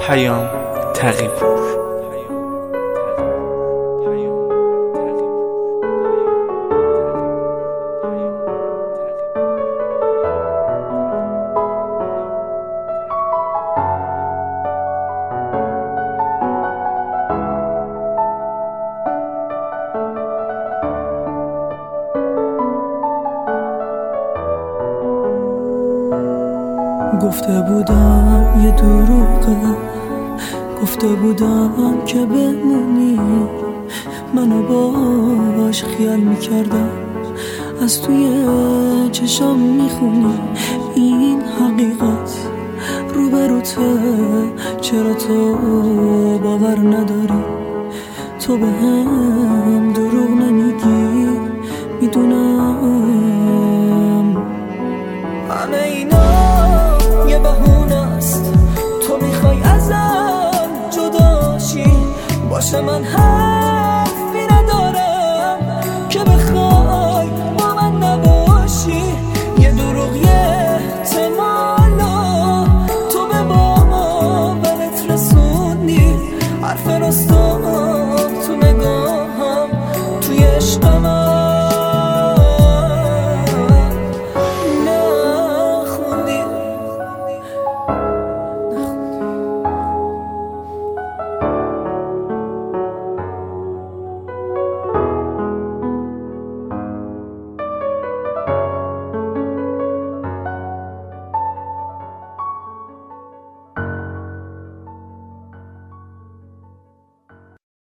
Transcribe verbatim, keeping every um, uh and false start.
پیام تقی‌پور. گفته بودم یه دروغه، گفته بودم که بمونی، منو باش خیال میکردم، از توی چشام میخونی این حقیقت روبروته. چرا تو باور نداری؟ تو به هم دروغ نمیگی، میدونم همه اینا یه بهونه است. تو میخوای ازم جداشی، باشه من هم